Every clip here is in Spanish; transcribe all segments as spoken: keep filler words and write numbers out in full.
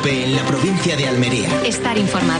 COPE en la provincia de Almería. Estar informado.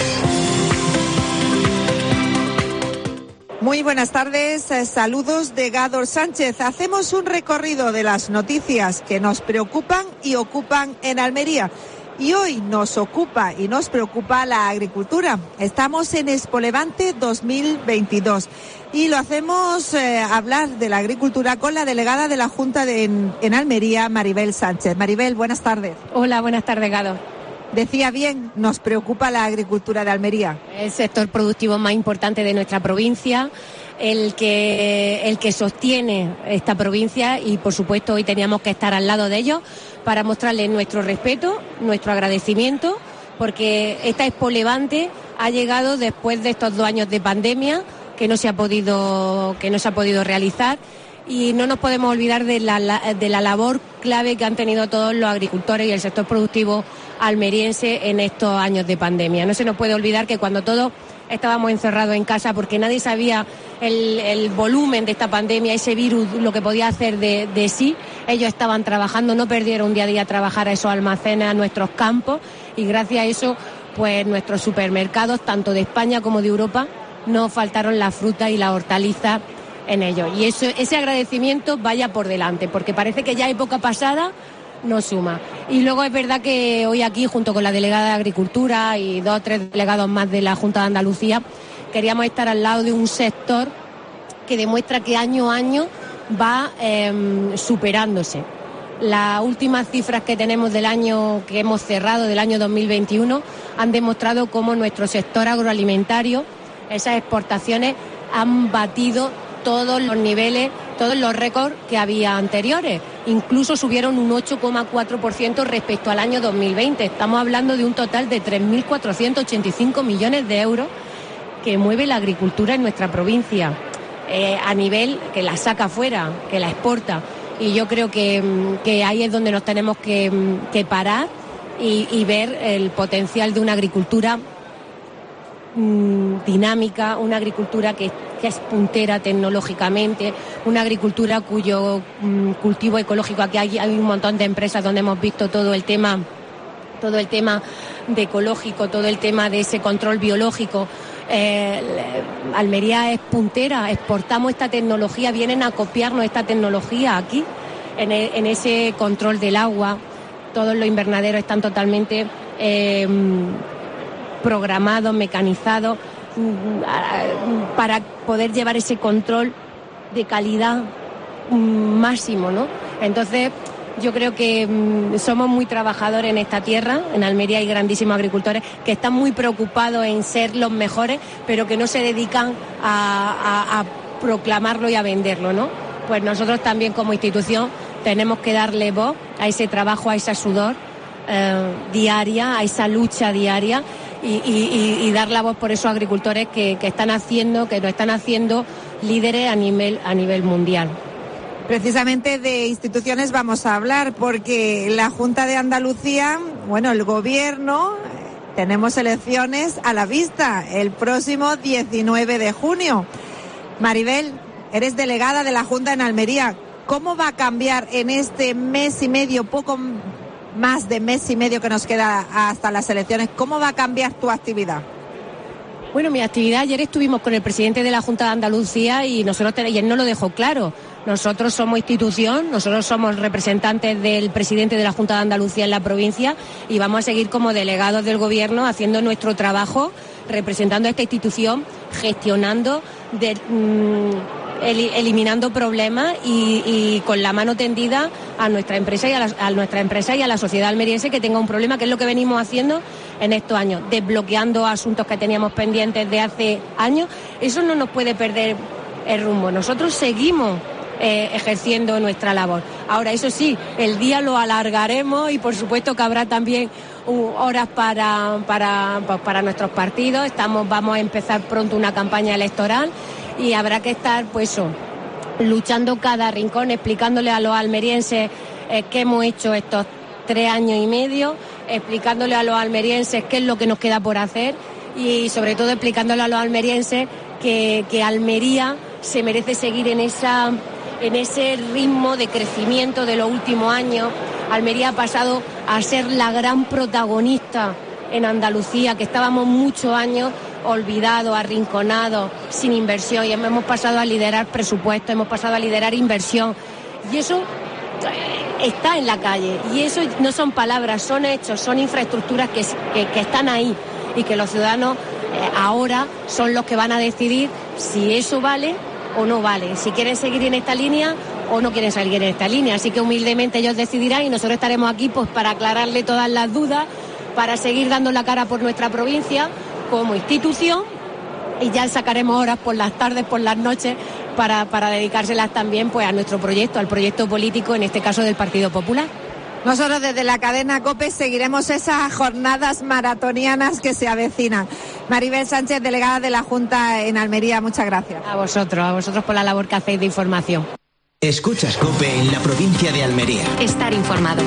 Muy buenas tardes, saludos de Gádor Sánchez. Hacemos un recorrido de las noticias que nos preocupan y ocupan en Almería. Y hoy nos ocupa y nos preocupa la agricultura. Estamos en Expo Levante dos mil veintidós y lo hacemos eh, hablar de la agricultura con la delegada de la Junta de, en, en Almería, Maribel Sánchez. Maribel, buenas tardes. Hola, buenas tardes, Gádor. Decía bien, nos preocupa la agricultura de Almería. El sector productivo más importante de nuestra provincia, el que, el que sostiene esta provincia y, por supuesto, hoy teníamos que estar al lado de ellos para mostrarles nuestro respeto, nuestro agradecimiento, porque esta Expo Levante ha llegado después de estos dos años de pandemia que no se ha podido, que no se ha podido realizar. Y no nos podemos olvidar de la, de la labor clave que han tenido todos los agricultores y el sector productivo almeriense en estos años de pandemia. No se nos puede olvidar que cuando todos estábamos encerrados en casa porque nadie sabía el, el volumen de esta pandemia, ese virus, lo que podía hacer de, de sí, ellos estaban trabajando, no perdieron un día a día trabajar a esos almacenes, a nuestros campos, y gracias a eso, pues nuestros supermercados, tanto de España como de Europa, no faltaron la fruta y la hortaliza en ello. Y eso, ese agradecimiento vaya por delante, porque parece que ya época pasada nos suma. Y luego es verdad que hoy aquí, junto con la delegada de Agricultura y dos o tres delegados más de la Junta de Andalucía, queríamos estar al lado de un sector que demuestra que año a año va eh, superándose. Las últimas cifras que tenemos del año que hemos cerrado, del año dos mil veintiuno, han demostrado cómo nuestro sector agroalimentario, esas exportaciones, han batido todos los niveles, todos los récords que había anteriores. Incluso subieron un ocho coma cuatro por ciento respecto al año dos mil veinte. Estamos hablando de un total de tres mil cuatrocientos ochenta y cinco millones de euros que mueve la agricultura en nuestra provincia, eh, a nivel que la saca fuera, que la exporta. Y yo creo que, que ahí es donde nos tenemos que, que parar y, y ver el potencial de una agricultura dinámica, una agricultura que, que es puntera tecnológicamente, una agricultura cuyo um, cultivo ecológico, aquí hay, hay un montón de empresas donde hemos visto todo el tema, todo el tema de ecológico, todo el tema de ese control biológico. Eh, Almería es puntera, exportamos esta tecnología, vienen a copiarnos esta tecnología aquí, en, el, en ese control del agua. Todos los invernaderos están totalmente eh, programados, mecanizados, para poder llevar ese control de calidad máximo, ¿no? Entonces, yo creo que mmm, somos muy trabajadores en esta tierra. En Almería hay grandísimos agricultores que están muy preocupados en ser los mejores, pero que no se dedican a, a, a proclamarlo y a venderlo, ¿no? Pues nosotros también como institución tenemos que darle voz a ese trabajo, a ese sudor eh, diaria, a esa lucha diaria. Y, y, y dar la voz por esos agricultores que, que están haciendo, que nos están haciendo líderes a nivel, a nivel mundial. Precisamente de instituciones vamos a hablar, porque la Junta de Andalucía, bueno, el gobierno, tenemos elecciones a la vista el próximo diecinueve de junio. Maribel, eres delegada de la Junta en Almería. ¿Cómo va a cambiar en este mes y medio, poco más de mes y medio que nos queda hasta las elecciones? ¿Cómo va a cambiar tu actividad? Bueno, mi actividad, ayer estuvimos con el presidente de la Junta de Andalucía y nosotros y él nos lo dejó claro. Nosotros somos institución, nosotros somos representantes del presidente de la Junta de Andalucía en la provincia y vamos a seguir como delegados del gobierno haciendo nuestro trabajo, representando a esta institución, gestionando, de, mmm, el, eliminando problemas y, y con la mano tendida a nuestra empresa y a, la, a nuestra empresa y a la sociedad almeriense que tenga un problema, que es lo que venimos haciendo en estos años, desbloqueando asuntos que teníamos pendientes de hace años. Eso no nos puede perder el rumbo. Nosotros seguimos Eh, ejerciendo nuestra labor. Ahora, eso sí, el día lo alargaremos y por supuesto que habrá también uh, horas para, para, para nuestros partidos. Estamos, vamos a empezar pronto una campaña electoral y habrá que estar, pues eso, luchando cada rincón, explicándole a los almerienses eh, qué hemos hecho estos tres años y medio, explicándole a los almerienses qué es lo que nos queda por hacer y sobre todo explicándole a los almerienses que, que Almería se merece seguir en esa en ese ritmo de crecimiento de los últimos años. Almería ha pasado a ser la gran protagonista en Andalucía, que estábamos muchos años olvidados, arrinconados, sin inversión, y hemos pasado a liderar presupuestos, hemos pasado a liderar inversión, y eso está en la calle, y eso no son palabras, son hechos, son infraestructuras que, que, que están ahí, y que los ciudadanos eh, ahora son los que van a decidir si eso vale o no vale, si quieren seguir en esta línea o no quieren seguir en esta línea. Así que humildemente ellos decidirán, y nosotros estaremos aquí pues para aclararle todas las dudas, para seguir dando la cara por nuestra provincia como institución, y ya sacaremos horas por las tardes, por las noches, para, para dedicárselas también pues a nuestro proyecto, al proyecto político, en este caso del Partido Popular. Nosotros desde la cadena COPE seguiremos esas jornadas maratonianas que se avecinan. Maribel Sánchez, delegada de la Junta en Almería, muchas gracias. A vosotros, a vosotros por la labor que hacéis de información. Escuchas COPE en la provincia de Almería. Estar informado.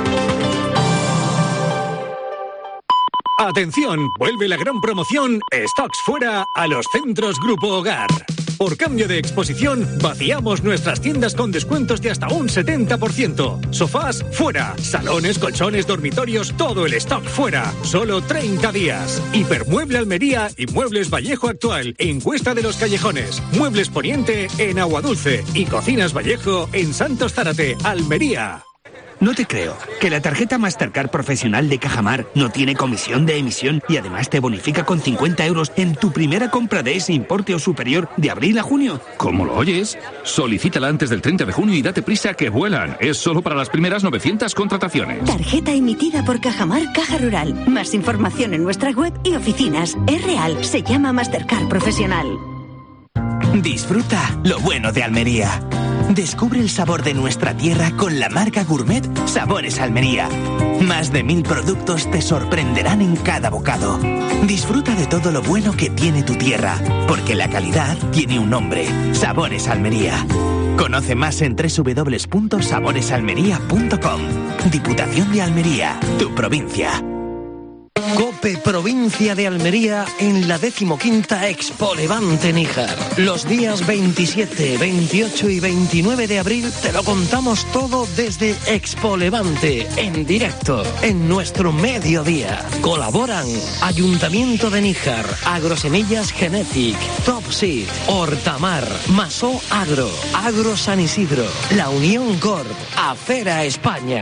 Atención, vuelve la gran promoción Stocks Fuera a los centros Grupo Hogar. Por cambio de exposición, vaciamos nuestras tiendas con descuentos de hasta un setenta por ciento. Sofás, fuera. Salones, colchones, dormitorios, todo el stock fuera. Solo treinta días. Hipermueble Almería y Muebles Vallejo Actual, en Cuesta de los Callejones. Muebles Poniente, en Aguadulce. Y Cocinas Vallejo, en Santos Zárate, Almería. No te creo. ¿Que la tarjeta Mastercard Profesional de Cajamar no tiene comisión de emisión y además te bonifica con cincuenta euros en tu primera compra de ese importe o superior de abril a junio? ¿Cómo lo oyes? Solicítala antes del treinta de junio y date prisa que vuelan. Es solo para las primeras novecientas contrataciones. Tarjeta emitida por Cajamar Caja Rural. Más información en nuestra web y oficinas. Es real. Se llama Mastercard Profesional. Disfruta lo bueno de Almería. Descubre el sabor de nuestra tierra con la marca Gourmet Sabores Almería. Más de mil productos te sorprenderán en cada bocado. Disfruta de todo lo bueno que tiene tu tierra, porque la calidad tiene un nombre: Sabores Almería. Conoce más en doble u doble u doble u punto sabores almería punto com. Diputación de Almería, tu provincia. COPE Provincia de Almería en la decimoquinta Expo Levante Níjar. Los días veintisiete, veintiocho y veintinueve de abril te lo contamos todo desde Expo Levante, en directo, en nuestro mediodía. Colaboran Ayuntamiento de Níjar, Agrosemillas Genetic, Topseed, Hortamar, Masó Agro, Agro San Isidro, La Unión Corp, Acera España.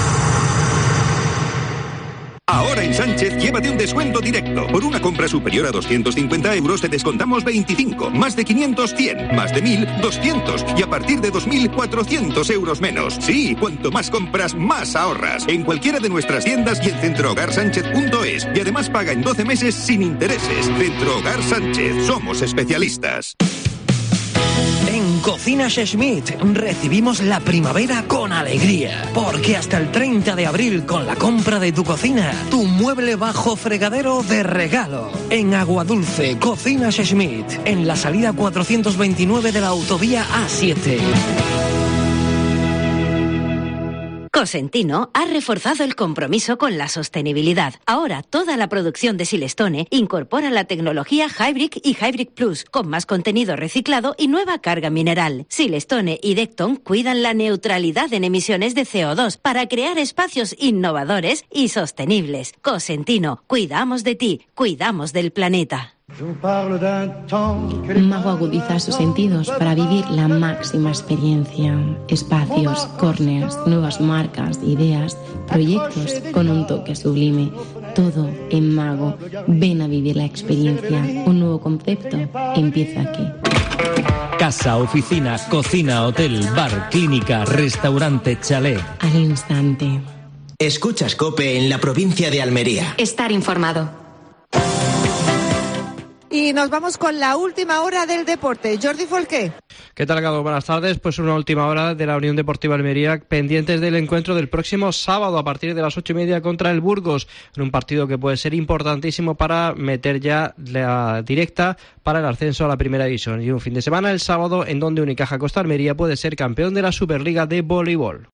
Ahora en Sánchez, llévate un descuento directo. Por una compra superior a doscientos cincuenta euros te descontamos veinticinco, más de quinientos, cien, más de mil, doscientos y a partir de dos mil, cuatrocientos euros menos. Sí, cuanto más compras, más ahorras. En cualquiera de nuestras tiendas y en centro hogar sánchez punto es. Y además paga en doce meses sin intereses. Centro Hogar Sánchez, somos especialistas. En Cocinas Schmidt recibimos la primavera con alegría, porque hasta el treinta de abril, con la compra de tu cocina, tu mueble bajo fregadero de regalo. En Aguadulce, Cocinas Schmidt, en la salida cuatrocientos veintinueve de la autovía A siete. Cosentino ha reforzado el compromiso con la sostenibilidad. Ahora toda la producción de Silestone incorpora la tecnología Hybrid y Hybrid Plus, con más contenido reciclado y nueva carga mineral. Silestone y Decton cuidan la neutralidad en emisiones de C O dos para crear espacios innovadores y sostenibles. Cosentino, cuidamos de ti, cuidamos del planeta. Mago agudiza sus sentidos para vivir la máxima experiencia. Espacios, corners, nuevas marcas, ideas, proyectos con un toque sublime. Todo en Mago. Ven a vivir la experiencia. Un nuevo concepto empieza aquí. Casa, oficina, cocina, hotel, bar, clínica, restaurante, chalet. Al instante. Escuchas COPE en la provincia de Almería. Estar informado. Y nos vamos con la última hora del deporte. Jordi Folqué. ¿Qué tal, Carlos? Buenas tardes. Pues una última hora de la Unión Deportiva Almería, pendientes del encuentro del próximo sábado a partir de las ocho y media contra el Burgos, en un partido que puede ser importantísimo para meter ya la directa para el ascenso a la primera división. Y un fin de semana el sábado en donde Unicaja Costa Almería puede ser campeón de la Superliga de voleibol.